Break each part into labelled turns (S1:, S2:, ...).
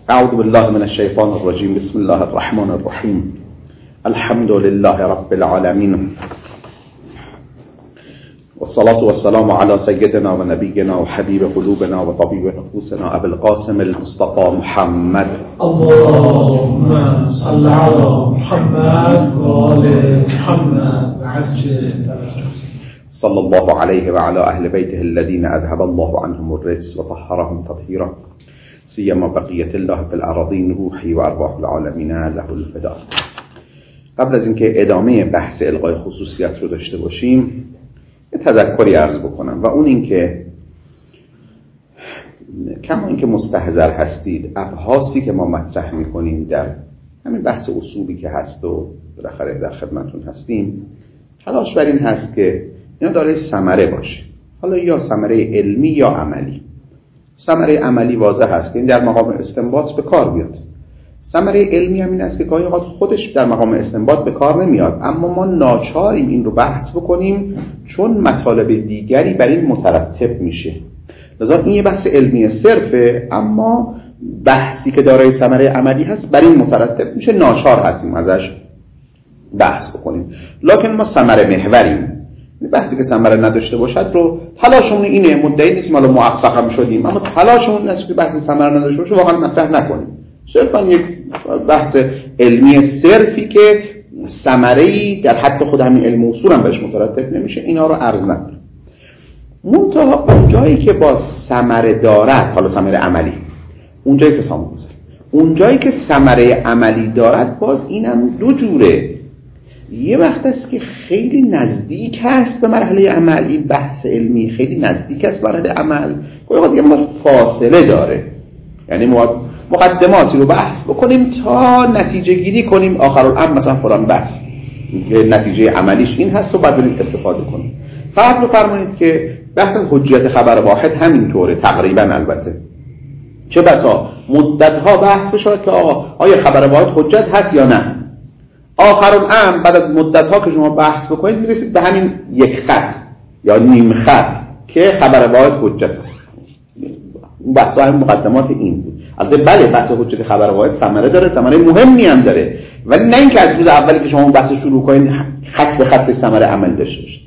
S1: اعوذ بالله من الشیطان الرجیم. بسم الله الرحمن الرحیم. الحمد لله رب العالمین والصلاة والسلام على سيدنا ونبينا وحبيب قلوبنا وطبيب نفوسنا أبي القاسم المصطفى محمد.
S2: اللهم صل على محمد وآل محمد وعجل
S1: صلى الله عليه وعلى أهل بيته الذين أذهب الله عنهم الرجس وطهرهم تطهيرا سيما بقية الله في الأراضين روحي وأرواح العالمين له الفداء. قبل از اینکه ادامه بحث الغای خصوصیت رو داشته باشیم یه تذکری عرض بکنم و اون این که کما اینکه مستحضر هستید ابحاثی که ما مطرح میکنیم در همین بحث اصولی که هست و بالاخره در خدمتون هستیم، تلاش بر این هست که اینا داره ثمره باشه، حالا یا ثمره علمی یا عملی. ثمره عملی واضح هست که این در مقام استنباط به کار بیاد. ثمره علمی هم این است که گاهی اوقات خودش در مقام استنباط به کار نمیاد، اما ما ناچاریم این رو بحث بکنیم چون مطالب دیگری بر این مترتب میشه. لذا این یه بحث علمی صرفه، اما بحثی که دارای ثمره عملی هست بر این مترتب میشه، ناچار هستیم ازش بحث بکنیم. لکن ما ثمره محوریم، بحثی که ثمره نداشته باشد رو تلاشمون اینه، مدعی نیستیم حالا موفق هم شدیم، اما تلاشمون این است که بحث ثمره نداشته باشه واقعا مطرح نکنیم. صرفا یک بحث علمی صرفی که ثمره‌ای در حد خود همین علم اصول هم بهش مترتب نمیشه، اینا رو عرض نکنم. منتها اون جایی که با ثمره دارد، حالا ثمره عملی، اون جایی که اون جایی که ثمره عملی دارد، باز اینم دو جوره. یه وقت است که خیلی نزدیک هست به مرحله عمل، این بحث علمی خیلی نزدیک است به مرحله عمل، گاهی دیگه ما فاصله داره، یعنی مقدماتی رو بحث بکنیم تا نتیجه گیری کنیم آخرالامر مثلا فلان بحث نتیجه عملیش این هست و بعد بریم استفاده کنیم. فرض بفرمایید که بحث حجیت خبر واحد همینطوره تقریبا، البته چه بسا مدت‌ها بحث بشه که آیا خبر واحد حجت هست یا نه. آخرالامر بعد از مدت‌ها که شما بحث بکنید میرسید به همین یک خط یا نیم خط که خبر واحد حجت است. بحث های مقدمات این بود. البته بله بحث حجت خبر واحد ثمره داره، ثمره مهمی هم داره، ولی نه اینکه از روز اولی که شما بحث شروع کنید خط به خط ثمره عمل داشته باشه.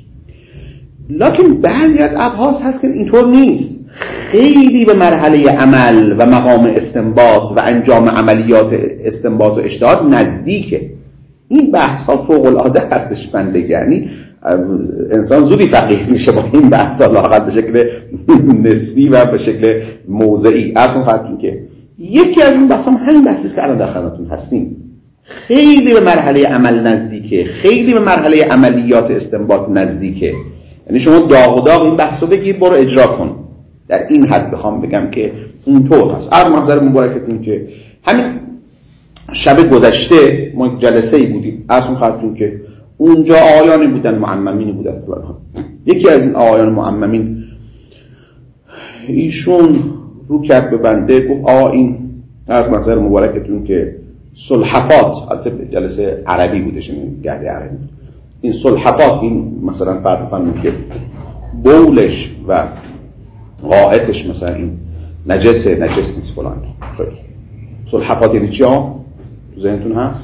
S1: لکن بعضی از ابحاث هست که اینطور نیست، خیلی به مرحله عمل و مقام استنباط و انجام عملیات استنباط و اجتهاد نزدیکه. این بحث ها فوق العاده ارزشمنده، یعنی انسان زودی فقیه میشه با این بحث ها، لااقل به شکل نسبی و به شکل موضعی. اصلا خواهدتون که یکی از اون بحث هم همین بحثی است که الان در خدمتتون هستیم، خیلی به مرحله عمل نزدیکه، خیلی به مرحله عملیات استنباط نزدیکه. یعنی شما داغ و داغ این بحث رو بگی برو اجرا کن. در این حد بخوام بگم که اینطور هست. از محضر مبارکتون که همین شب گذشته ما جلسه‌ای بودیم، اصلا خواهدتون که اونجا آقایانی بودن معممینی بودن فلان. یکی از این آقایان معممین ایشون رو کرد به بنده گفت این از منظر مبارکتون که سلحفات، البته جلسه عربی بودش، این گهده عربی، این سلحفات، این مثلا فرض کنید که بولش و غائطش مثلا این نجس نیست فلان. سلحفات یعنی چی ها؟ تو ذهنتون هست؟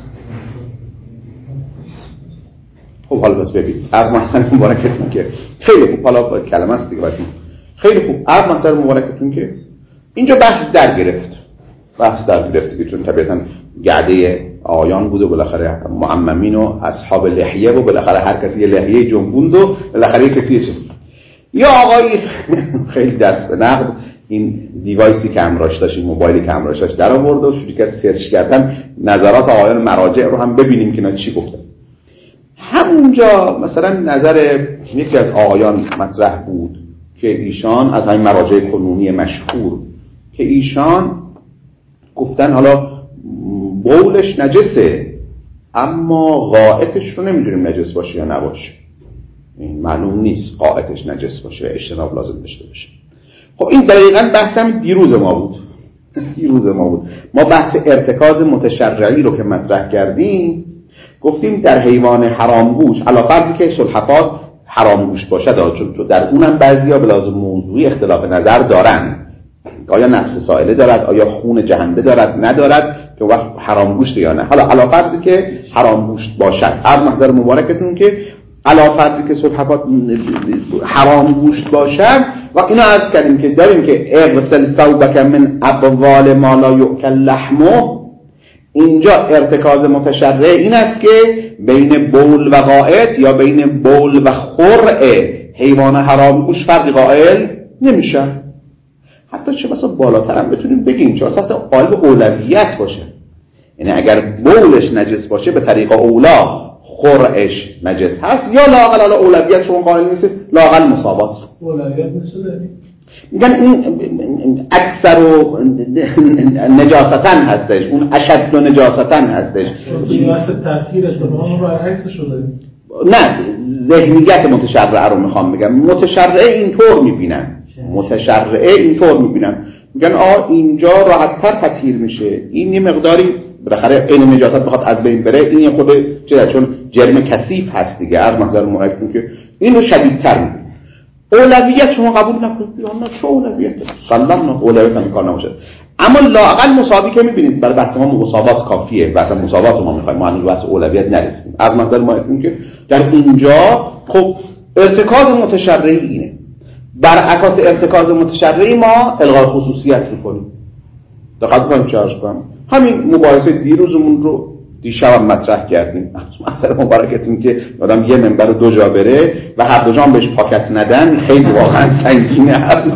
S1: خب حالا بس ببینید از مثلا مبارکتون که خیلی خوب، حالا کلمه است دیگه براتون خیلی خوب. از مثلا مبارکتون که اینجا بحث در گرفت که چون طبیعتا گرده آیان بود و بالاخره معممین و اصحاب لحیه و بالاخره هر کسی یه لحیه جنبوند و بالاخره کسی چه یا آقای خیلی دست به نقد این دیوایسی که همراهش داشت، این موبایلی که همراهش داشت در آورد و شروع کرد سرچ کردن نظرات آیان مراجع رو هم ببینیم که اینا چی گفتن. همونجا مثلا نظر یکی از آقایان مطرح بود که ایشان از همین مراجع کنونی مشهور که ایشان گفتن حالا بولش نجسه اما غائطش رو نمیدونیم نجس باشه یا نباشه، این معلوم نیست غائطش نجس باشه و اجتناب لازم داشته باشه. خب این دقیقاً بحثم دیروز ما بود. ما بحث ارتکاز متشرعی رو که مطرح کردیم گفتیم در حیوان حرامگوش علی فرضی که سلحفات حرامگوش باشد، چون در اونم بعضیا به لحاظ موضوعی اختلاف نظر دارن، آیا نفس سائله دارد، آیا خون جهنده دارد ندارد، که وقت حرام گوشت یا نه. حالا علاوه فرضی که حرام گوشت باشد، از محضر مبارکتون که علاوه فرضی که صلحفات حرام گوشت باشد و اینو عرض کردیم که داریم که اغسل ثوبک من ابوال ما لا یؤکل لحمه. اینجا ارتکاز متشرع این است که بین بول و غائط یا بین بول و خرع حیوان حرام گوشت فرقی قائل نمیشه. حتی چه بسا بالاتر هم بتونیم بگیم چه بسا قائل اولویت باشه، یعنی اگر بولش نجس باشه به طریق اولا خرعش نجس هست، یا لااقل اولویت شما قائل نیست، لااقل مساوات
S2: اولویت نشه.
S1: میگن این اکثر و نجاستن هستش، اون اشد و نجاستن هستش.
S2: قیاس تطهیر اتفاقا برعکس شده.
S1: نه، ذهنیت متشرعه رو میخوام بگم. متشرعه اینطور میبینن، میگن اینجا راحت‌تر تطهیر میشه، این یه مقداری بالاخره این نجاست بخواد از بین بره، این یه خود چون جرم کثیف هست دیگه، از منظر مرکب که اینو شدیدتر میبینه. اولویت شما قبول نکنید، یا نه چه اولویت سلام، اولویت هم کار نباشه. اما لااقل مساوی که میبینید برای بحث ما مساوات کافیه، واسه مساوات ما میخوایم، ما هنوز بحث اولویت نرسیدیم. از منظر مرکب که در اینجا خب ارتکاز متشرعی اینه، بر اساس ارتکاز متشرعی ما الغای خصوصیت میکنیم. دقت کنید چه عرض کنم، همین مباحثه دیروزمون رو دیشب مطرح کردیم. مثلا مبارکتون که آدم یه منبر رو دو جا بره و هر دو جا هم بهش پاکت ندن، خیلی واقعا سنگینه.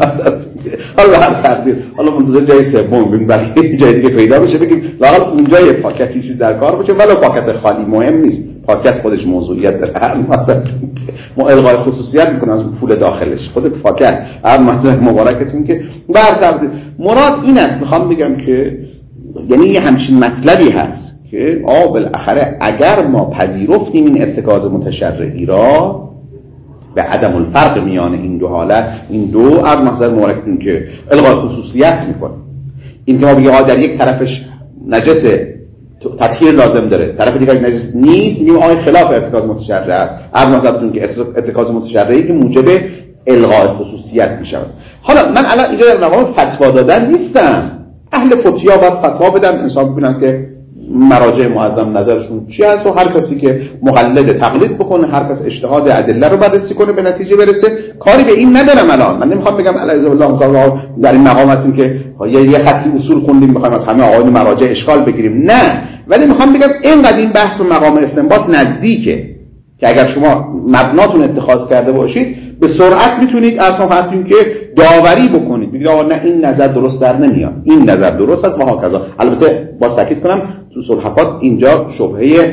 S1: حالا هر تقدیر، حالا منتظر جای سوم ببینیم برای جای دیگه پیدا بشه بگیم لااقل اونجا یه پاکتی چیز در کار باشه، ولی پاکت خالی مهم نیست، پاکت خودش موضوعیت داره. هر مثلا ما الغای خصوصیت میکنه از پول داخلش، خود پاکت. هر مثلا مبارکتون که بر تقدیر مراد این است، میخوام بگم که یعنی یه همچین مطلبی هست که بالاخره اگر ما پذیرفتیم این ارتکاز متشرعی را به عدم الفرق میان این دو حالت، این دو از محضر مبارکتون که الغای خصوصیت میکنه، این که ما بگیم در یک طرفش نجس تطهیر لازم داره، طرف دیگه نجس نیست، میگیم خلاف ارتکاز متشرع است. از محضرتون که ارتکاز متشرعی که موجب الغای خصوصیت میشود. حالا من الان اینجا در مقام فتوا دادن نیستم، اهل فتیا باید فتوا بدن، انسان ببینن که مراجع معظم نظرشون چی هست و هر کسی که مقلد تقلید بکنه، هر کس اجتهاد ادله رو بررسی کنه به نتیجه برسه. کاری به این ندارم. الان من نمیخوام بگم علیه الله صلی در این مقام هستیم که یه خطی اصول خوندیم میخوایم از همه آقایون مراجع اشکال بگیریم، نه، ولی میخوام بگم اینقدر این بحث و مقام استنباط نزدیکه که اگر شما مبناتون اتخاذ کرده باشید به سرعت میتونید اصلا فهمتین که داوری بکنید، بگید نه این نظر درست در نمیاد، این نظر درست است و هاکذا. البته باز تاکید کنم تو صلحفات اینجا شبهه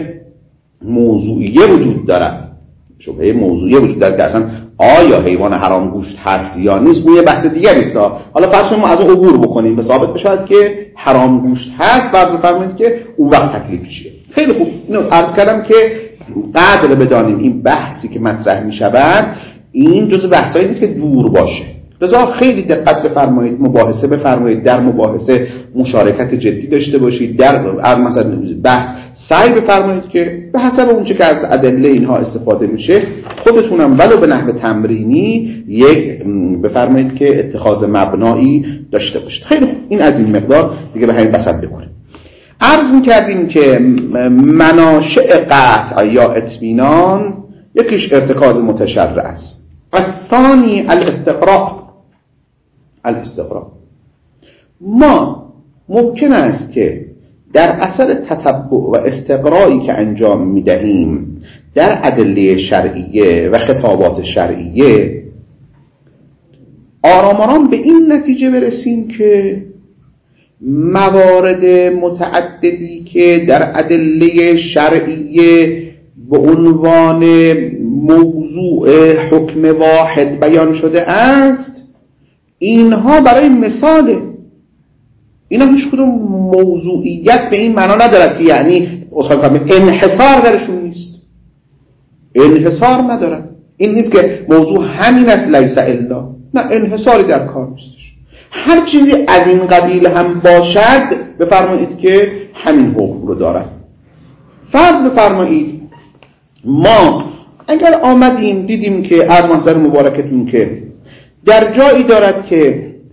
S1: موضوعیه وجود دارد، شبهه موضوعیه وجود دارد که اصلا آیا حیوان حرام گوشت هست یا نیست، اون یه بحث دیگری است. حالا فرض کنیم ما از اون عبور بکنیم به ثابت بشه که حرام گوشت هست، فرض بفرمایید که اون وقت تکلیف چیه. خیلی خوب، اینو عرض کردم که قدر بدانیم این بحثی که مطرح می شود این جزء بحثایی نیست که دور باشه. لذا خیلی دقت بفرمایید، مباحثه بفرمایید، در مباحثه مشارکت جدی داشته باشید، در مثلا بحث سعی بفرمایید که به حسب اون چه که از ادله اینها استفاده میشه خودتونم ولو به نحو تمرینی یک بفرمایید که اتخاذ مبنایی داشته باشید. خیلی خوب، این از این مقدار دیگه به همین بسط بکنیم. عرض می‌کردیم که مناشئ قطع یا اطمینان یکیش ارتکاز متشرع است. الثانی الاستقراء. ما ممکن است که در اثر تتبع و استقرایی که انجام می‌دهیم در ادله شرعیه و خطابات شرعیه آرام به این نتیجه برسیم که موارد متعددی که در ادله شرعیه به عنوان موضوع حکم واحد بیان شده است، اینها برای مثاله، اینها هیچ کدوم موضوعیت به این معنا ندارد که یعنی انحصار درشون نیست، انحصار ندارد. این نیست که موضوع همین است لیس الا، نه، انحصاری در کار نیستش. هر چیزی از این قبیل هم باشد بفرمایید که همین حکم رو دارد. فرض بفرمایید ما اگر آمدیم دیدیم که از منظر مبارکتون که در جایی دارد که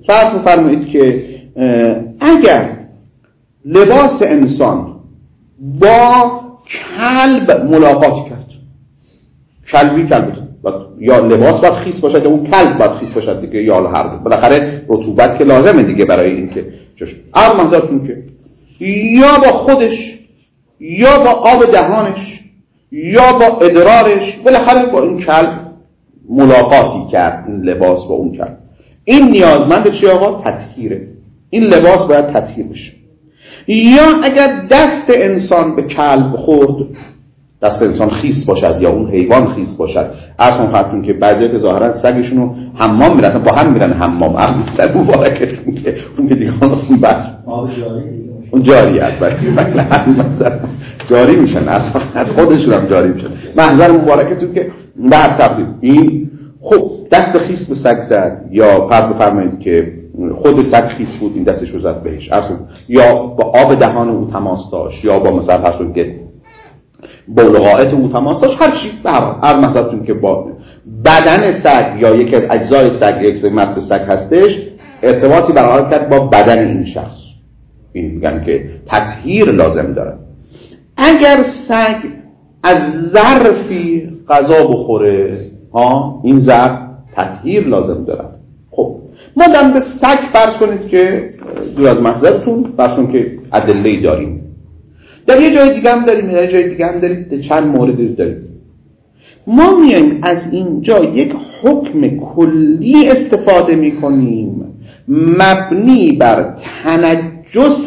S1: فرض بفرمایید که اگر لباس انسان با کلب ملاقات کرد، کلبی یا لباس باید خیس باشد یا اون کلب باید خیس باشد دیگه، یا هر دو، بالاخره رطوبت که لازمه دیگه برای این که منظورتون که یا با خودش یا با آب دهانش یا با ادرارش بالاخره با این کلب ملاقاتی کرد، این لباس با اون کلب. این نیازمند چی آقا؟ تطهیره. این لباس باید تطهیر بشه. یا اگر دست انسان به کلب خورد، دست انسان خیس باشد یا اون حیوان خیس باشد، اصلا خاطرون که بعضی که ظاهرا سگشونو حمام میرن، با هم میرن حمام، سگ مبارکتون که اون که دیگه اون بس اون جاری البته مثلا جاری میشن، اصلا خودشون هم جاری میشن، محضر مبارکتون که بعد تبدیل این خب دست خیس به سگ زد، یا فرض بفرمایید که خود سگ خیس بود این دستش رو زد بهش، اصلا یا با آب دهان او تماس داشت، یا با مثلا فرض که بولغائت او تماس داشت، هر چی هر مثلا که با بدن سگ یا یکی از اجزای سگ، یک قسمت سگ هستش، ارتباطی برقرار کرد با بدن این شخص، این میگن که تطهیر لازم داره. اگر سگ از ظرفی غذا بخوره، این ظرف تطهیر لازم داره. خب ما در به سگ فرض کنید که دور از محضرتون فرض کنید که ادله‌ای داریم، در یه جای دیگه هم داریم، در یه جای دیگه هم داریم، چند مورد داریم. ما میایم از اینجا یک حکم کلی استفاده میکنیم مبنی بر تنجس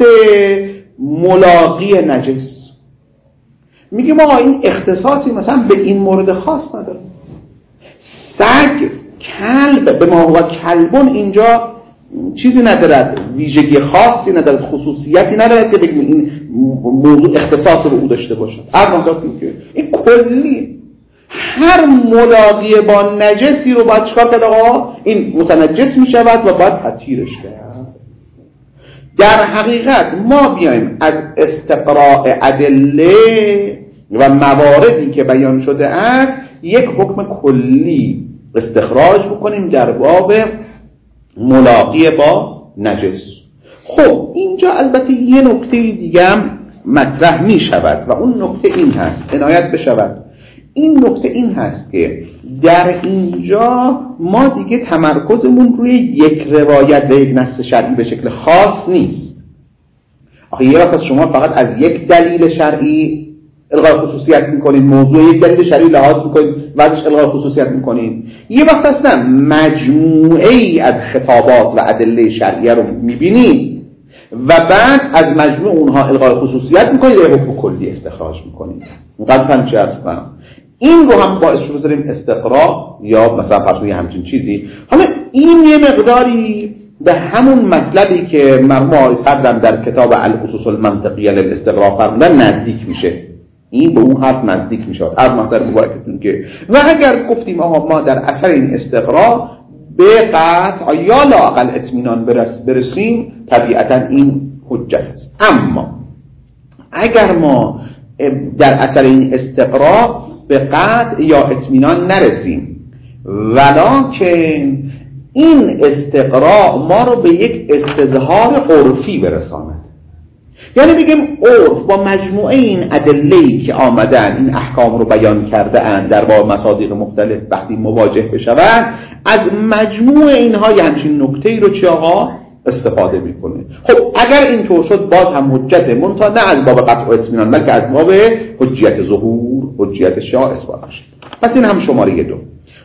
S1: ملاقی نجس. میگیم آقا این اختصاصی مثلا به این مورد خاص نداره. سگ، کلب، به ما هو کلبون اینجا چیزی ندارد، ویژگی خاصی ندارد، خصوصیتی ندارد که بگیم این موضوع اختصاص رو او داشته باشد. این کلی هر ملاقی با نجسی رو باید چکار کرد آقا؟ این متنجس می شود و باید تطهیرش کرد. در حقیقت ما بیایم از استقراء ادله و مواردی که بیان شده است یک حکم کلی استخراج بکنیم در باب ملاقی با نجس. خب اینجا البته یه نکته دیگه هم مطرح می شود و اون نکته این هست، عنایت بشود، این نکته این هست که در اینجا ما دیگه تمرکزمون روی یک روایت و یک نص شرعی به شکل خاص نیست. آخه یه وقت شما فقط از یک دلیل شرعی الغای خصوصیت میکنید، موضوع یک دلیل شرعی لحاظ میکنید و ازش الغای خصوصیت میکنید، یه وقت اصلا مجموعه ای از خطابات و ادله شرعیه رو میبینید و بعد از مجموع اونها الغای خصوصیت میکنید و یه حکم کلی استخراج میکنید. مقدم چه ارز کنم، این رو هم باعث رو بذاریم استقراء یا مثلا فرض همچین چیزی. حالا این یه مقداری به همون مطلبی که مرحوم صدرم در کتاب الخصوص المنطقیه للاستقراء فرمودن نزدیک میشه، این به اون حرف نزدیک میشه. از مثلا مبارکتون که و اگر گفتیم آقا ما در اثر این استقراء به قطع یا لااقل اطمینان برسیم، طبیعتا این حجت است. اما اگر ما در اثر این استقراء به قطع یا اطمینان نرسیم، ولکن این استقراء ما رو به یک استظهار عرفی برساند، یعنی بگیم عرف با مجموعه این ادله‌ای که آمدن این احکام رو بیان کرده اند در با مصادیق مختلف وقتی مواجه بشود، از مجموع اینها یه همچین نکته‌ای رو چه آقا استفاده میکنه. خب اگر این طور شد باز هم حجته، منتها نه از باب قطع و اطمینان بلکه از باب حجیت ظهور، حجیت شاه اثبات شد. پس این هم شماره 2.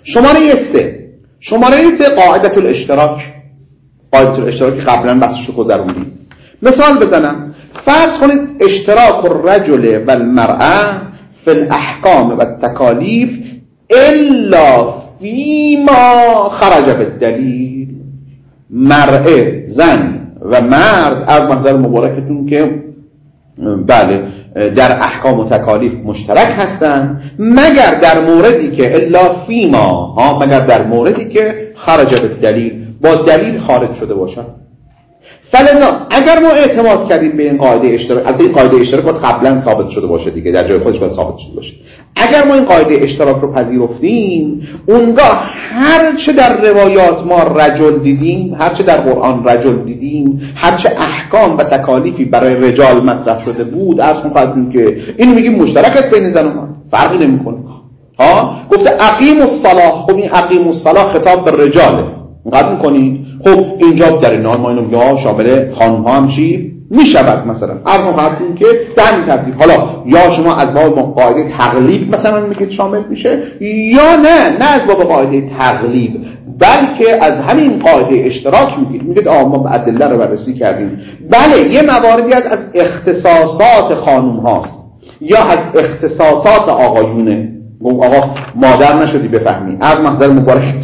S1: شماره 3 قاعده الاشتراک. قاعده الاشتراک قبلا بحثش رو گذروندیم. مثال بزنم، فرض کنید اشتراک الرجل و المرأة فی الاحکام و التکالیف الا فیما خرج بالدلیل. مرأه، زن و مرد از منظر مبارکتون که بله در احکام و تکالیف مشترک هستند، مگر در موردی که الا فیما، مگر در موردی که خرج بالدلیل، با دلیل خارج شده باشد. فلذا اگر ما اعتماد کردیم به این قاعده اشتراک، از این قاعده اشتراک قبلا ثابت شده باشه دیگه، در جای خودش باید ثابت شده باشه، اگر ما این قاعده اشتراک رو پذیرفتیم، اونگاه هر چه در روایات ما رجل دیدیم، هر چه در قرآن رجل دیدیم، هر چه احکام و تکالیفی برای رجال مطرح شده بود، از اون خواهدیم که اینو میگیم مشترک بین زن و مرد، فرقی نمیکنه. گفته اقیم الصلاة، خب این اقیم الصلاة خطاب به رجاله، قطع میکنید. خب اینجا در این ما اینو میگه شامل خانم ها هم چی میشود، مثلا ارمو خواهدیم که دن ترتیب. حالا یا شما از باب قاعده تقلیب مثلا میگید شامل میشه، یا نه از باب قاعده تقلیب، بلکه از همین قاعده اشتراک میگید ما ادله رو بررسی کردیم. بله یه مواردی از اختصاصات خانم هاست یا از اختصاصات آقایونه. آقا مادر نشدی بفهمی، از محضر مبارک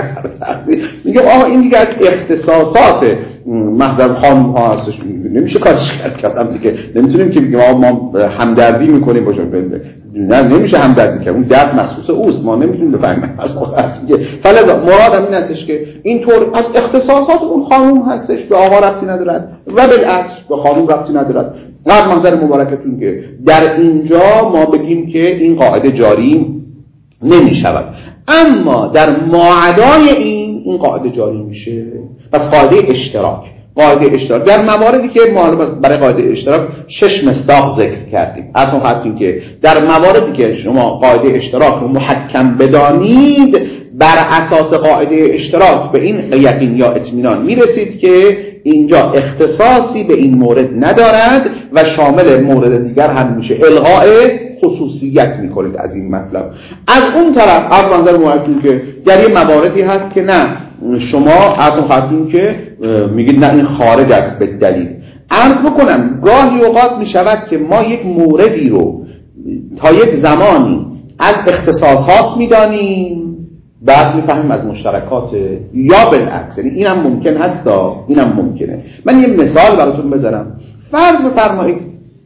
S1: میگه آقا این دیگه از اختصاصات محضر خانم ها هستش، نمیشه کارش کردم دیگه. نمیتونیم که بگیم آقا ما همدردی میکنیم باشیم، نه نمیشه همدردی کرد، اون درد مخصوص اوست، ما نمیتونیم بفهمیم از دیگه. فلذا مرادم این هستش که اینطور از اختصاصات اون خانم هستش، به آقا ربطی ندارد و بالعکس به خانم ربطی ندارد. از محضر مبارکتون که در اینجا ما بگیم که این قاعده جاری نمی شود، اما در ماعدای این قاعده جاری میشه. پس قاعده اشتراک در مواردی که ما برای قاعده اشتراک 6 مصداق ذکر کردیم، اصلا خواهدیم که در مواردی که شما قاعده اشتراک رو محکم بدانید، بر اساس قاعده اشتراک به این یقین یا اطمینان میرسید که اینجا اختصاصی به این مورد ندارد و شامل مورد دیگر هم میشه، الغاء خصوصیت میکنید از این مطلب. از اون طرف از منظر محکم که در یه مواردی هست که نه، شما اصلا خواهدیم که میگید نه این خارج است به دلیل. عرض بکنم گاهی اوقات میشود که ما یک موردی رو تا یک زمانی از اختصاصات میدانیم، بعد میفهمیم از مشترکات، یا بالعکس. یعنی اینم ممکن هست، اینم ممکنه. من یه مثال براتون بذارم. فرض بفرمایید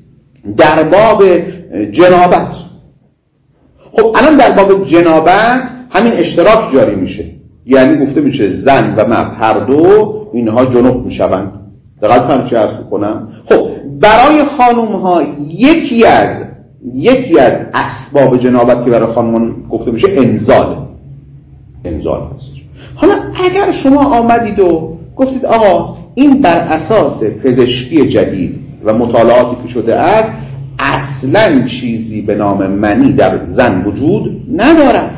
S1: در باب جنابت، خب الان در باب جنابت همین اشتراک جاری میشه، یعنی گفته میشه زن و مرد هر دو اینها جنوب میشوند. دقیق من چه عرض بکنم؟ خب برای خانوم ها یکی از اسباب جنابت که برای خانومان گفته میشه انزال هست. حالا اگر شما آمدید و گفتید آقا این بر اساس پزشکی جدید و مطالعاتی که شده است اصلا چیزی به نام منی در زن وجود ندارد،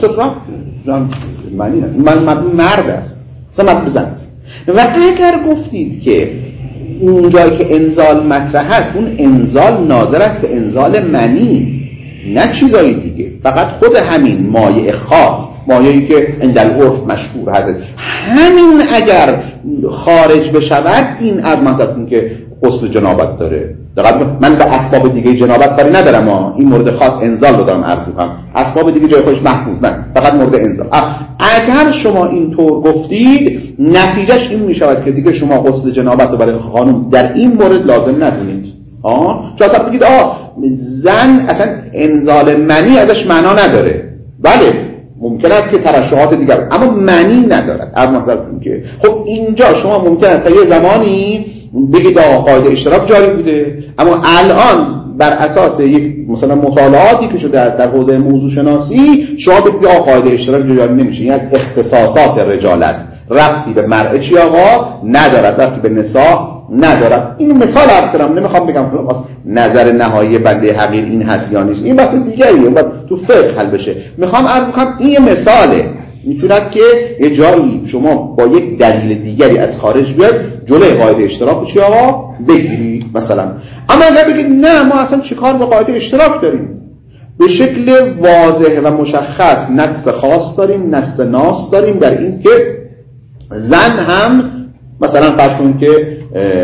S1: زن منی من مرد است، زن بزن است. و اگر گفتید که اون جایی که انزال مطرح است اون انزال ناظر است به انزال منی، نه چیزایی دیگه، فقط خود همین مایع خاص، مایعی که اندالعرف مشهور هست، همین اگر خارج بشود این از منظرتون که غسل جنابت داره. من به اسباب دیگه جنابت کاری ندارم، این مورد خاص انزال رو دارم عرض می‌کنم، اسباب دیگه جای خودش محفوظ، نه فقط مورد انزال. اگر شما اینطور گفتید نتیجهش این میشود که دیگه شما غسل جنابت رو برای خانم در این مورد لازم ندونید. چون اصلا بگید زن اصلا انزال منی ازش معنا نداره. بله ممکن است که ترشحات دیگر، اما معنی ندارد. از منظرتون که خب اینجا شما ممکن است تا یه زمانی بگید قاعده اشتراک جاری بوده، اما الان بر اساس یک مثلا مطالعاتی که شده است در حوزه موضوع شناسی شما بگید قاعده اشتراک جاری نمیشه، این از اختصاصات رجال است، ربطی به مرء چی آقا ندارد، ربطی به نساء ندارد. این مثال عرض کردم، نمیخوام بگم نظر نهایی بنده حقیر این هست یا نیست، این بحث دیگریه، باید تو فقه حل بشه. میخوام عرض کنم این مثاله، میتوند که یه جایی شما با یک دلیل دیگری از خارج بیاد جلوی قاعده اشتراک چی آقا بگیرید مثلا. اما اگر بگید نه ما اصلا چیکار به قاعده اشتراک داریم، به شکل واضح و مشخص نص خاص داریم، نص ناس داریم در این که زن هم مثلا فرض کنید که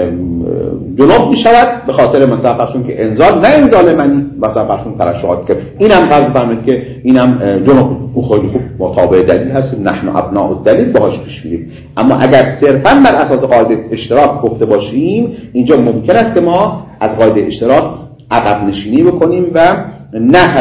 S1: جنوب می شود به خاطر مثلا فرض کنید که انزال، نه انزال منی، مثلا فرض کنید ترشحات که اینم فرض فرمایید که اینم جنوب، او خیلی خوب مطابق دلیل هست، نحن ابناء الدلیل باهاش پیش میریم. اما اگر صرفا بر اساس قاعده اشتراک گفته باشیم اینجا ممکن است که ما از قاعده اشتراک عقب نشینی بکنیم و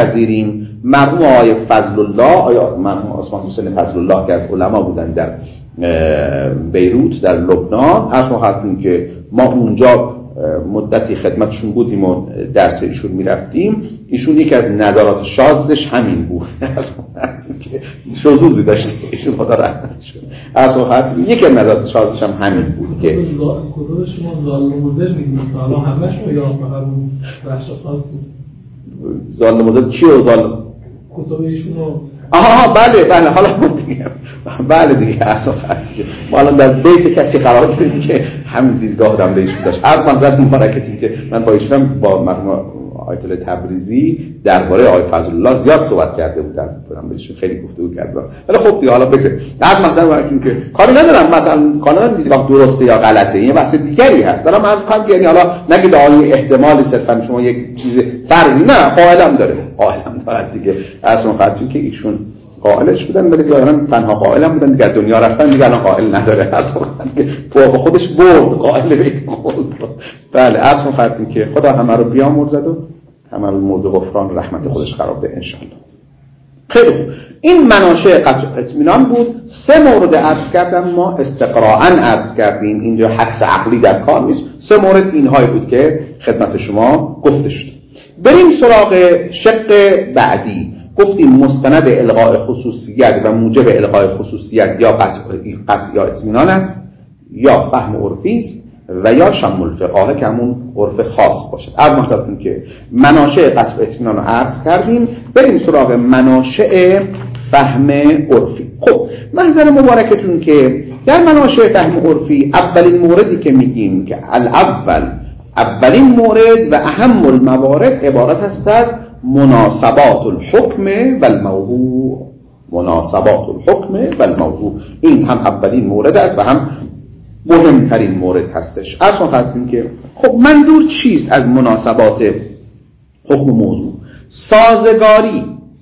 S1: نپذیریم. مرحوم آقای فضل الله، آیا مرحوم عثمان حسین فضل الله که از علما بودن در بیروت در لبنان. از خدمتتون که ما اونجا مدتی خدمتشون بودیم و درس ایشون میرفتیم. ایشون یکی از نظرات شاذش همین بود. که شذوذی داشته ایشون، خدا رحمتشون. از خدمتتون یکی از نظرات شاذش هم همین بود که
S2: کدوم شما ظالموزه میگید؟ حالا همه‌شون یا فقط اون بخش خاصی؟
S1: ظالموزه کیو ظالم؟
S2: کتب ایشونو.
S1: بله حالا دیگه بله دیگه اصلا دیگه ما الان در بیت کسی قرار داریم که همین دیدگاه آدم به ایشون داشت. از منظر مبارکتی که من با ایشونم با مرحوم آیت الله تبریزی درباره آقای فضل الله زیاد صحبت کرده بودم بهشون خیلی گفتگو کردم. ولی خب دیگه حالا بگذاریم. از مثلا برای که کاری ندارم مثلا کانال دیدگاه درسته یا غلطه، این بحث دیگری هست. دارم از قبل یعنی حالا نگید آقای احتمالی صرفا شما یک چیز فرضی، نه قائلم داره دیگه. اصلا خاطر که ایشون قائلش بودن ولی ظاهرا تنها قائلم بودن دیگه، دنیا رفتن دیگه الان قائل نداره. اصلا با خودش برد قائل به بله. اصلا خاطر که خدا همه رو بیامرزد و همه رو مورد غفران رحمت خودش قرار بده ان شاء الله. خیلی خوب، این مناشأ قطع اطمینان بود. 3 مورد عرض کردم، ما استقراءً عرض کردیم، اینجا حدس عقلی در کار نیست. 3 مورد اینهایی بود که خدمت شما گفته شد. بریم سراغ شق بعدی. گفتیم مستند الغاء خصوصیت و موجب الغاء خصوصیت یا قطع یا اطمینان است، یا فهم عرفی است و یا شم الفقاهه که همون عرف خاص باشد. از مثلا که مناشأ قطع اطمینان رو عرض کردیم، بریم سراغ مناشأ فهم عرفی. خب محضر مبارکتون که در مناشأ فهم عرفی اولین موردی که میگیم که اولین مورد و اهم الموارد عبارت است از مناسبات الحکم و الموضوع. مناسبات الحکم و الموضوع، این هم اولین مورد است و هم مهمترین مورد هستش. اصلا خواستیم که خب منظور چیست از مناسبات حکم و موضوع؟ سازگاری،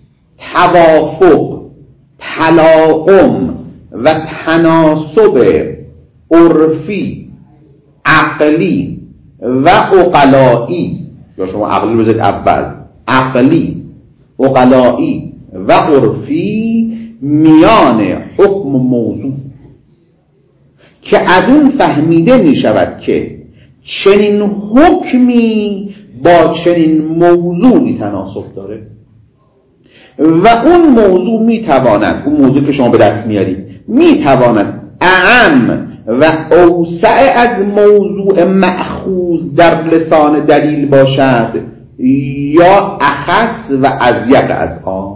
S1: توافق، تلاؤم و تناسب عرفی، عقلی و عقلایی، یا شما عقلی بذارید اول، عقلی، عقلایی و عرفی میان حکم و موضوع که از اون فهمیده می شود که چنین حکمی با چنین موضوعی تناسب داره و اون موضوع می تواند، اون موضوع که شما به دست میارید می تواند اعم و اوسع از موضوع مأخوذ در لسان دلیل باشد یا اخص و اضیق از آن.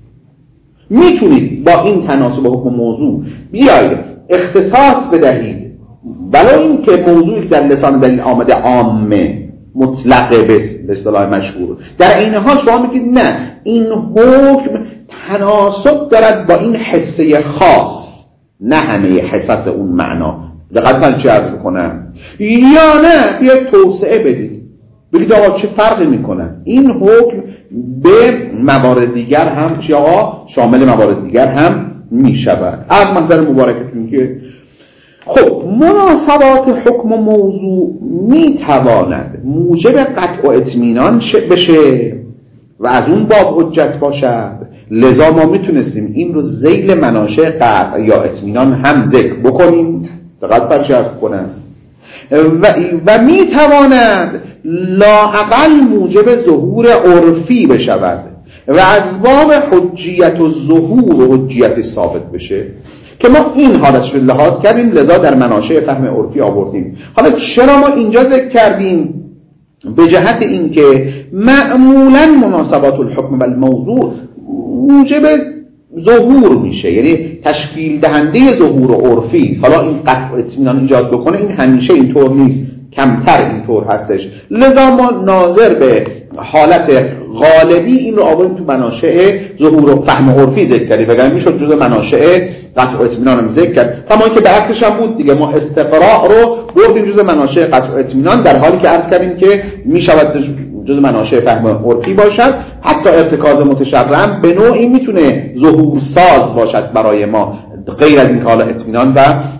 S1: میتونید با این تناسب حکم موضوع بیایید اختصاص بدهید برای این که موضوعی که در لسان دلیل آمده عامه مطلقه به اصطلاح مشهور، در این حال شما میگید نه این حکم تناسب دارد با این حصه خاص، نه همه حصص اون معنا. دقیق من چی عرض بکنم؟ یا نه بیاید توسعه بدید، بگید آقا چه فرقی میکنه این حکم به موارد دیگر هم چی آقا شامل موارد دیگر هم میشود. از منظر مبارکتون که خب مناسبات حکم و موضوع میتواند موجب قطع و اطمینان بشه و از اون باب حجت باشد، لذا ما میتونستیم این رو ذیل مناشأ قطع یا اطمینان هم ذکر بکنیم. دقیق برشرف کنم و میتواند لااقل موجب ظهور عرفی بشود و از باب حجیت و ظهور و حجیت ثابت بشه که ما این حالتش رو لحاظ کردیم، لذا در مناشأ فهم عرفی آوردیم. حالا چرا ما اینجا ذکر کردیم؟ به جهت اینکه معمولا مناسبات الحکم و الموضوع موجب ظهور میشه، یعنی تشکیل دهنده ظهور عرفی. حالا این قطع اطمینان ایجاد بکنه این همیشه اینطور نیست، کمتر اینطور هستش، لذا ما ناظر به حالت غالبی این رو آوریم تو مناشأ ظهور و فهم عرفی ذکر کردیم، وگرنه میشد جزء مناشأ قطع اطمینان هم ذکر کرد. تمام که برعکسش هم بود دیگه، ما استقراء رو بردیم جزء مناشأ قطع اطمینان، در حالی که عرض کردیم که میشود جزء مناشأ فهم عرفی باشد. حتی ارتکاز متشرع به نوعی میتونه ظهور ساز باشد برای ما، غیر از این که حالا اطمینان و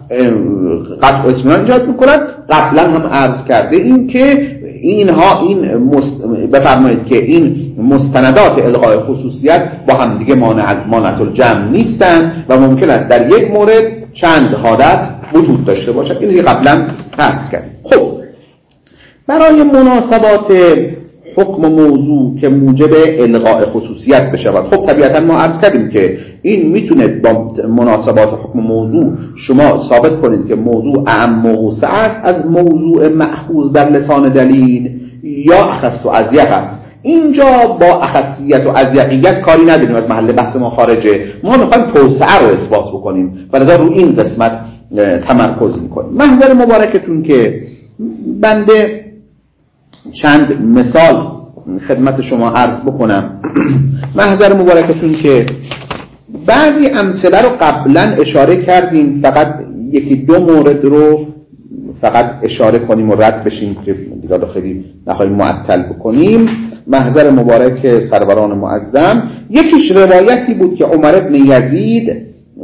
S1: قطع اطمینان ایجاد میکند. قبلا هم عرض کرده این که اینها بفرمایید که این مستندات الغاء خصوصیت با هم دیگه مانعت الجمع نیستن و ممکن است در یک مورد چند حالت وجود داشته باشد. این دیگه قبلا بحث کردیم. خب برای مناسبات حکم و موضوع که موجب الغاء خصوصیت بشود، خب طبیعتا ما عرض کردیم که این میتونه با مناسبات حکم و موضوع شما ثابت کنید که موضوع اعم و اوسع است از موضوع مأخوذ در لسان دلیل یا اخص و اضیق است. اینجا با اخصیت و اضیقیت کاری نداریم، از محل بحث ما خارجه. ما میخوایم توسعه رو اثبات بکنیم و لذا رو این قسمت تمرکز میکنیم. محضر مبارکتون که بنده چند مثال خدمت شما عرض بکنم. محضر مبارکتون که بعضی امثله رو قبلا اشاره کردیم، فقط یکی دو مورد رو فقط اشاره کنیم و رد بشیم که دیگه رو خیلی نخواهیم معطل بکنیم. محضر مبارک سروران معظم، یکیش روایتی بود که عمر بن یزید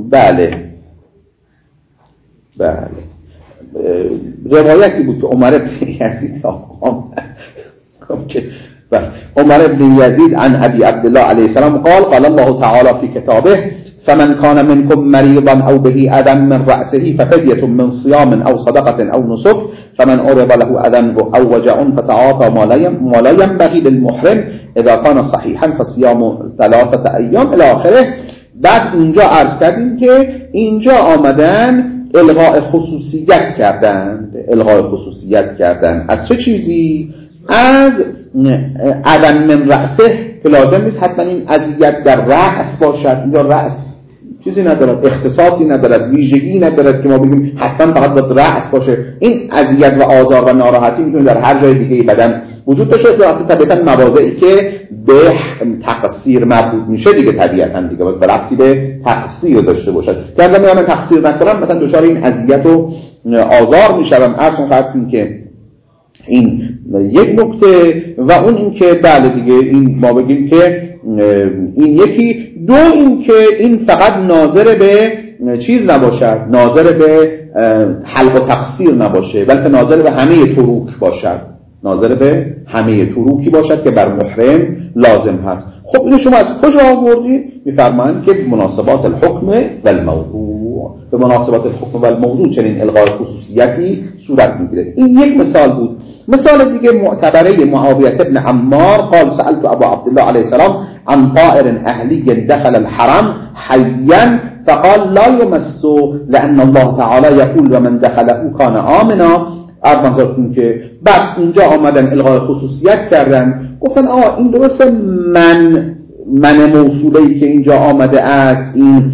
S1: روایتی بود که عمر بن یزید عمر بن يزيد عن أبي عبد الله عليه السلام قال الله تعالى في كتابه فمن كان منكم مريضا أو به أذى من رأسه ففدية من صيام أو صدقة أو نسك فمن أرض له أذى أو وجع فتعاطى ما لا ينبغي للمحرم إذا كان صحيحا فصيام 3 أيام إلى آخره. بعد اینجا عرض کردیم که اینجا آمدن الغاء خصوصیت کردند. از چه چیزی؟ از عدم من رأسه که لازم نیست حتما این اذیت در رأس باشد. اینجا رأس چیزی ندارد، اختصاصی ندارد، ویژگی ندارد که ما بگیم حتما فقط باید رأس باشه. این اذیت و آزار و ناراحتی میتونه در هر جای دیگه بدن وجود داشته باشه. طبیعتا مواضعی که به تقصیر مربوط میشه دیگه طبیعتا دیگه باید ربطی به تقصیر داشته باشد. که اگر من تقصیر نکنم مثلا دچار این اذیت و آزار میشم، اصلا خاطر که این یک نکته و اون این که بله دیگه این ما بگیم که این یکی. دو این که این فقط ناظر به چیز نباشد، ناظر به حلق و تقصیر نباشه، بلکه ناظر به همه تروک باشد، ناظر به همه تروکی باشد که بر محرم لازم هست. خب اینو شما از کجا آوردید؟ میفرمایند که مناسبات الحکم و الموضوع، به مناسبات الحکم و الموضوع چنین الغاء خصوصیتی صورت میگیره. این یک مثال بود. مثال دیگه معتبره معاویه بن عمار قال سألت ابو عبد الله علیه السلام عن طائر اهلی دخل الحرم حيا فقال لا يمس لأن الله تعالى يقول ومن دخله كان آمنا. ارمانزارتون که بعد اینجا آمدن الغاء خصوصیت کردن، گفتن این درسته من موصوله‌ای که اینجا آمده است این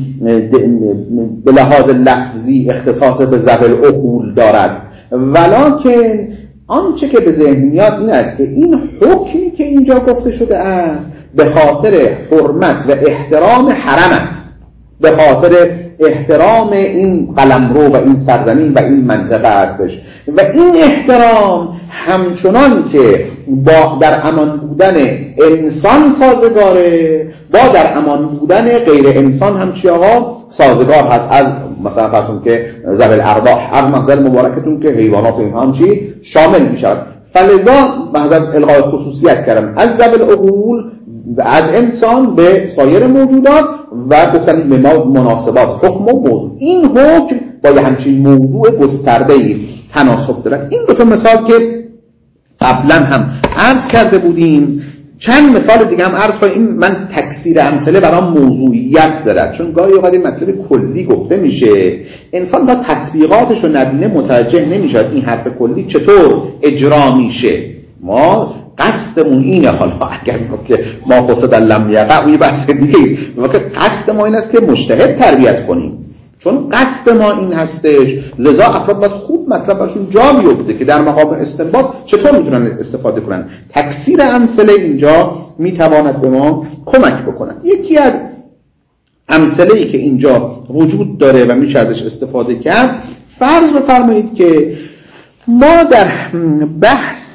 S1: به لحاظ لفظی اختصاص به ذوی العقول دارد، ولکن آنچه که به ذهن میاد این است که این حکمی که اینجا گفته شده است به خاطر حرمت و احترام حرم است، به خاطر احترام این قلمرو و این سرزمین و این منطقه هستش و این احترام همچنان که با در امان بودن انسان سازگاره با در امان بودن غیر انسان هم چی آقا سازگار هست. از مثلا فرضون که ذوی الارواح از منظر مبارکتون که حیوانات این هم چی شامل می شود، فلذا محضر الغاء خصوصیت کردم از ذوی العقول از انسان به سایر موجودات و گفتن به ما مناسبات حکم و موضوع. این حکم با یه همچین موضوع گسترده‌ای تناسب دارد. این دو تا مثال که قبلا هم عرض کرده بودیم، چند مثال دیگه هم عرض کنیم. من تکثیر امثله برام موضوعیت دارد، چون گاهی اوقات این مطلب کلی گفته میشه، انسان تا تطبیقاتش رو نبینه متوجه نمیشه این حرف کلی چطور اجرا میشه. ما قصدمون اینه، حالا اگر که ما قصد لم یقع اون بحث دیگه است، قصد ما این است که مجتهد تربیت کنیم، چون قصد ما این هستش. لذا افراد باید خوب مطلبشون جا بیفته که در مقام استنباط چطور میتونن استفاده کنن. تکثیر امثله اینجا میتواند به ما کمک بکنن. یکی از امثله‌ای که اینجا وجود داره و میشه ازش استفاده کرد، فرض بفرمایید که ما در بحث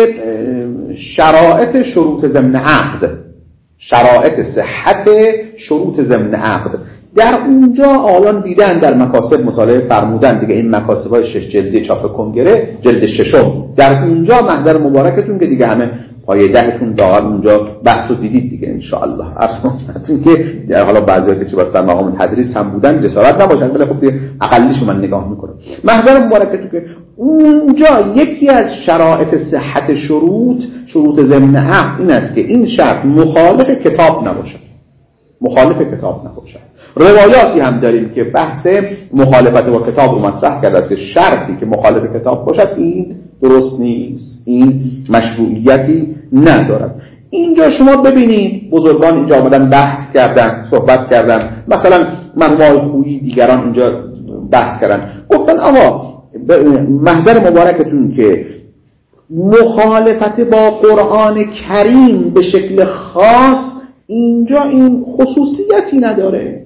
S1: شرایط شروط ضمن عقد، شرایط صحت شروط ضمن عقد، در اونجا آیان دیدن در مکاسب مطالعه فرمودن دیگه، این مکاسب‌های 6 جلدی چاپ کنگره جلد 6 در اونجا محضر مبارکتون که دیگه همه پایه 10تون واقعا اونجا بحثو دیدید دیگه ان شاء الله. اصلا که حالا بعضیا که چه بس در مقام تدریس هم بودن جسارت نباشن، ولی خب دیگه اقلیشو من نگاه میکنم. محضر مبارکتون که اونجا یکی از شرایط صحت شروط ضمن عقد این است که این شرط مخالف کتاب نباشه. روایاتی هم داریم که بحث مخالفت با کتاب رو مطرح کرده است که شرطی که مخالف کتاب باشد این درست نیست، این مشروعیتی ندارد. اینجا شما ببینید بزرگان اینجا آمدن بحث کردن، صحبت کردن، مثلا مرحوم خویی دیگران اینجا بحث کردن، گفتن آقا محضر مبارکتون که مخالفت با قرآن کریم به شکل خاص اینجا این خصوصیتی نداره.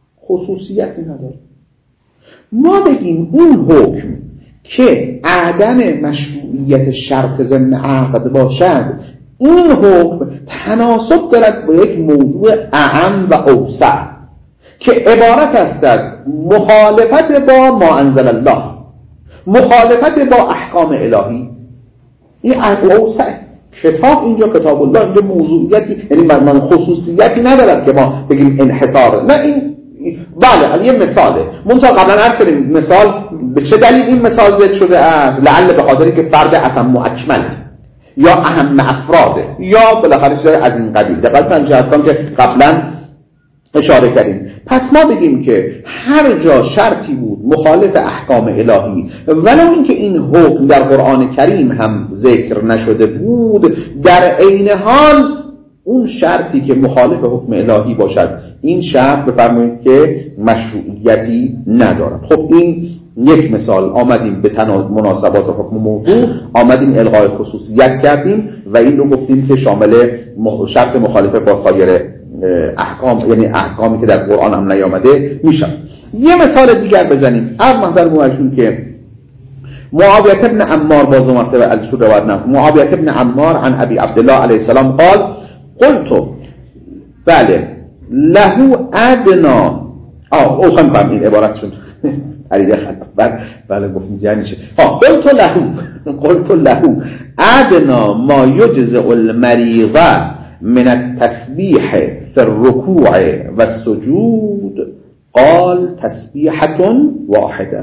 S1: ما بگیم این حکم که عدم مشروعیت شرط ضمن عقد باشد، این حکم تناسب دارد با یک موضوع اعم و اوسع که عبارت است از مخالفت با ما انزل الله، مخالفت با احکام الهی. این اوسع کتاب اینجا کتاب الله اینجا موضوعیتی، یعنی من خصوصیتی ندارد که ما بگیم انحصار. نه این بله یه مثاله. منتها قبلا عرض کردیم مثال به چه دلیل این مثال ذکر شده است؟ لعل به خاطری که فرد اتم و اکمل یا اهم افراده یا بالاخره چیزای از این قبیل. دقیقاً جهت کنم که قبلا اشاره کردیم. پس ما بگیم که هر جا شرطی بود مخالف احکام الهی، ولو اینکه این حکم در قرآن کریم هم ذکر نشده بود، در عین حال اون شرطی که مخالف حکم الهی باشد این شرط بفرمایید که مشروعیتی ندارد. خب این یک مثال. آمدیم به مناسبات حکم موضوع آمدیم الغای خصوصیت کردیم و این رو گفتیم که شامل شرط مخالفه با سایر احکام، یعنی احکامی که در قرآن هم نیامده میشن. یه مثال دیگر بزنیم. از محضر موجود که معاویه ابن عمار باز مرتبه از شو روایت نقل، معاویه ابن عمار عن ابی عبدالله علیه السلام قال قلت بله له ادنا اوصم فهم این عبارتشون علیه خلق بله گفتیم یعنی چه. قلت له ادنا ما یجزع المریض من التسبیح فی الرکوع و السجود قال تسبیحة واحده.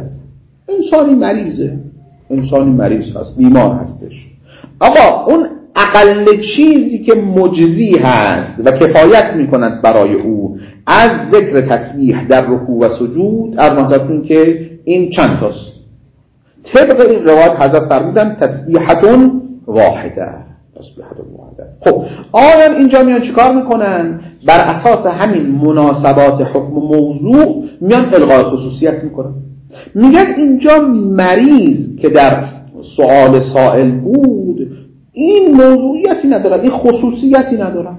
S1: انسانی مریض هست، بیمار هستش. آقا اون اقل چیزی که مجزی هست و کفایت میکند برای او از ذکر تسبیح در رکوع و سجود، ارمانزتون که این چند تاست؟ طبق این روایت حضرت فرمودن تسبیحة واحده. خب آیا اینجا میان چیکار میکنن؟ بر اساس همین مناسبات حکم موضوع میان الغای خصوصیت میکنن. میگن اینجا مریض که در سؤال سائل بود این موضوعیتی ندارد، این خصوصیتی ندارد.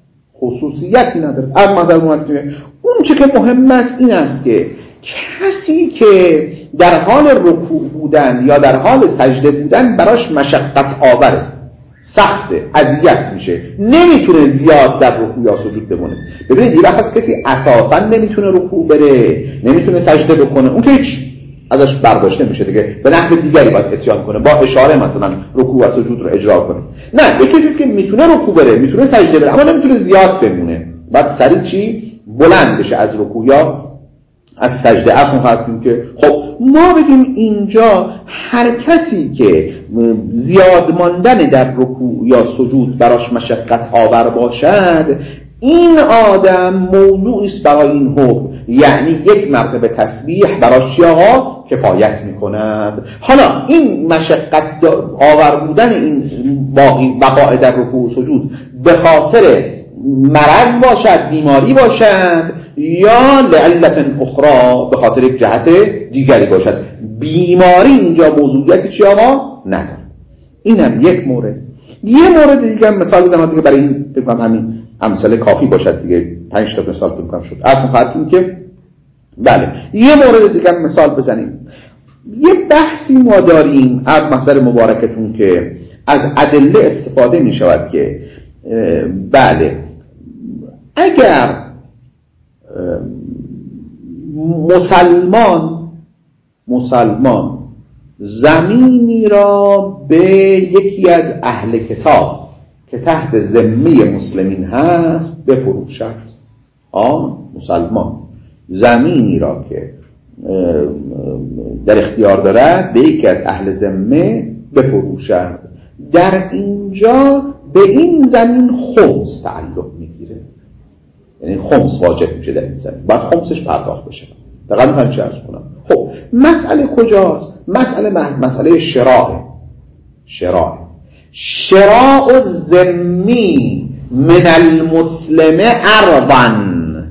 S1: از منظر اون چه که مهم است این است که کسی که در حال رکوع بودن یا در حال سجده بودن براش مشقت آوره، سخته، اذیت میشه، نمیتونه زیاد در رکوع یا سجود بمونه. ببینید یه وقت کسی اساسا نمیتونه رکوع بره، نمیتونه سجده بکنه، اون که هیچ ازش برداشته میشه دیگه، به نحو دیگری باید اتیان کنه، با اشاره مثلا رکوع و سجود رو اجرا کنه. نه، یک کسی که میتونه رکوع بره، میتونه سجده بره، اما نمیتونه زیاد بمونه، بعد سریع چی بلند بشه از رکوع یا از سجده. اصلا خواهدیم که خب ما بگیم اینجا هر کسی که زیاد ماندن در رکوع یا سجود براش مشقت آور باشد، این آدم موضوعی است برای این حکم، یعنی یک مرتبه تسبیح براش چی آقا کفایت میکند. حالا این مشقت آور بودن این بقای در رکوع و سجود به خاطر مرض باشد، بیماری باشد، یا لعلت اخرى به خاطر یک جهت دیگری باشد، بیماری اینجا موضوعیتی چی آقا نداره. اینم یک مورد. یه مورد دیگه مثال بزنم دیگه برای این بگم همین امثله کافی باشد دیگه، 5 تا مثال بگم شد. اصلا خواهدیم که بله یه مورد دیگه مثال بزنیم. یه بحثی ما داریم از محضر مبارکتون که از ادله استفاده می شود که بله اگر مسلمان زمینی را به یکی از اهل کتاب که تحت ذمه مسلمین هست بفروشد. مسلمان زمینی را که در اختیار دارد به یکی از اهل ذمه بفروشد. در اینجا به این زمین خمس تعلق میگیره، یعنی خمس واجب میشه در این زمین، باید خمسش پرداخت بشه. دقیقا میخوایم چه ارز کنم؟ خب مسئله کجاست؟ مسئله شراء الذمی من المسلم ارضا.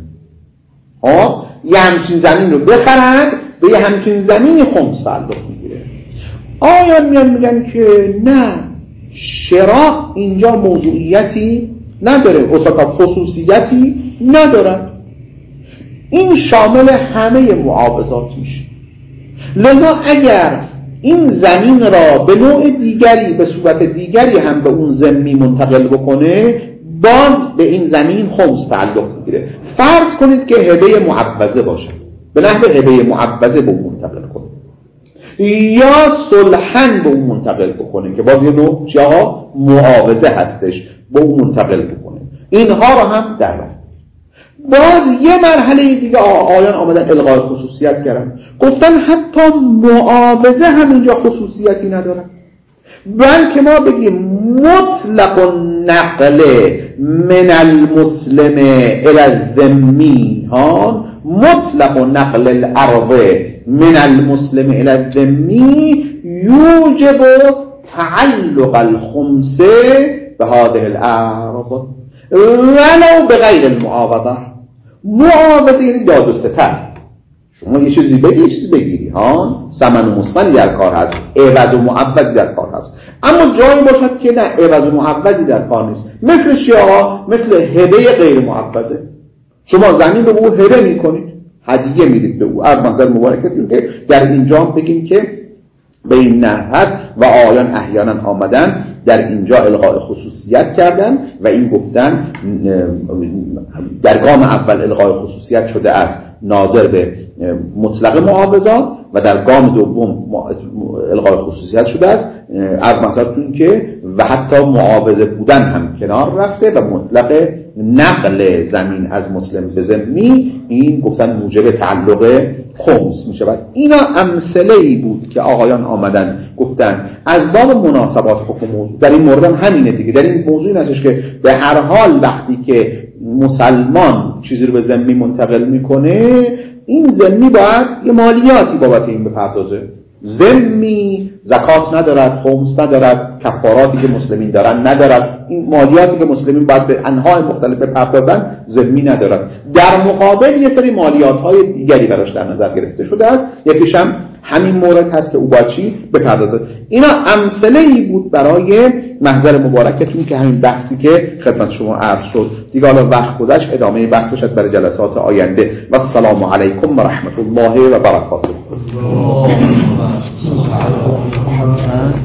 S1: یه همچین زمین رو بخرد، به یه همچین زمین خمس تعلق میگیره. آیان میگن که نه، شراء اینجا موضوعیتی نداره، خصوصیتی نداره، این شامل همه معاوضات میشه. لذا اگر این زمین را به نوع دیگری، به صورت دیگری هم به اون ذمی منتقل بکنه، باز به این زمین خمس تعلق میگیره. فرض کنید که هبه معوضه باشه، به نحو هبه معوضه به اون منتقل کنه، یا صلحاً به اون منتقل بکنه که باز یه نوع چیها معاوضه هستش، به اون منتقل بکنه. اینها رو هم در بر. باز یه مرحله دیگه آیان آمدن الغای خصوصیت کردن، گفتن حتی معاوضه هم اینجا خصوصیتی نداره، بلکه ما بگیم مطلق نقل من المسلم الى الذمی، مطلق نقل الارض من المسلم الى الذمی یوجب تعلق الخمس به هذه الارض ولو به غیر المعاوضه. معاوضه یعنی داد و ستد، شما یه چیزی بگیری ثمن و مسمنی در کار هست، عوض و معوضی در کار هست، اما جایی باشد که نه عوض و معوضی در کار نیست، مثل شیعه، مثل هبه غیر معوضه. شما زمین رو به او هبه میکنید، هدیه میدید به او. از منظر مبارکتون که در اینجا بگیم که به این نحو هست و آیان احیانا آمدن در اینجا الغاء خصوصیت کردن و این گفتن در گام اول الغاء خصوصیت شده است ناظر به مطلق معاوضات و در گام دوم الغاء خصوصیت شده است از مثلا که و حتی معاوضه بودن هم کنار رفته و مطلق نقل زمین از مسلم به ذمی این گفتن موجب تعلق خمس می شود. اینا امثله‌ای بود که آقایان آمدن گفتن از باب مناسبات حکم موضوع. در این مورد هم همینه دیگه، در این موضوع این هستش که به هر حال وقتی که مسلمان چیزی رو به ذمی منتقل میکنه، این ذمی باید یه مالیاتی بابت این بپردازه. ذمی زکات ندارد، خمس ندارد، کفاراتی که مسلمین دارن ندارد، این مالیاتی که مسلمین باید به انواع مختلف بپردازن ذمی ندارد. در مقابل یه سری مالیات‌های دیگری براش در نظر گرفته شده است، یکیش هم همین مورد هست که او باید چی بپردازه. اینا امثله‌ای بود برای محضر مبارکتون که همین بحثی که خدمت شما عرض شد دیگه. حالا وقت گذشت، ادامه بحثش برای جلسات آینده. و السلام علیکم و رحمت الله و برکاته.